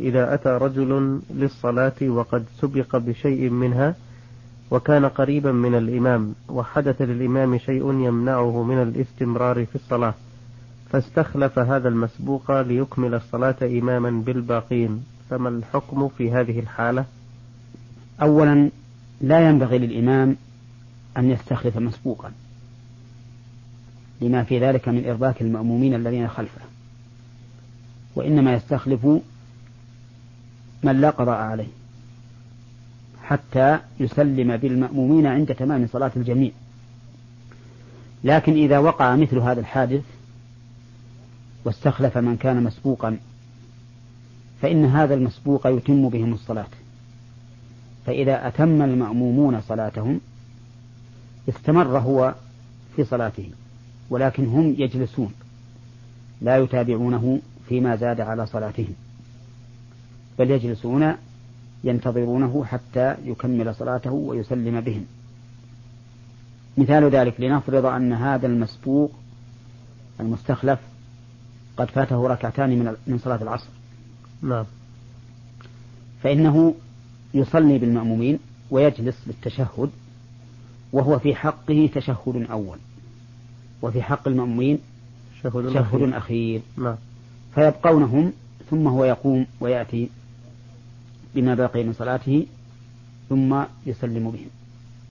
إذا أتى رجل للصلاة وقد سبق بشيء منها وكان قريبا من الإمام وحدث للإمام شيء يمنعه من الاستمرار في الصلاة فاستخلف هذا المسبوق ليكمل الصلاة إماما بالباقين، فما الحكم في هذه الحالة؟ أولا لا ينبغي للإمام أن يستخلف مسبوقا لما في ذلك من إرباك المأمومين الذين خلفه، وإنما يستخلف من لا قضاء عليه حتى يسلم بالمأمومين عند تمام صلاة الجميع. لكن إذا وقع مثل هذا الحادث واستخلف من كان مسبوقا فإن هذا المسبوق يتم بهم الصلاة، فإذا أتم المأمومون صلاتهم استمر هو في صلاته، ولكن هم يجلسون لا يتابعونه فيما زاد على صلاتهم، بل يجلسون ينتظرونه حتى يكمل صلاته ويسلم بهم. مثال ذلك لنفرض أن هذا المسبوق المستخلف قد فاته ركعتان من صلاة العصر، نعم، فإنه يصلي بالمأمومين ويجلس للتشهد، وهو في حقه تشهد أول وفي حق المأمومين تشهد أخير. نعم. فيبقونهم ثم هو يقوم ويأتي بما بقي من صلاته ثم يسلم بهم.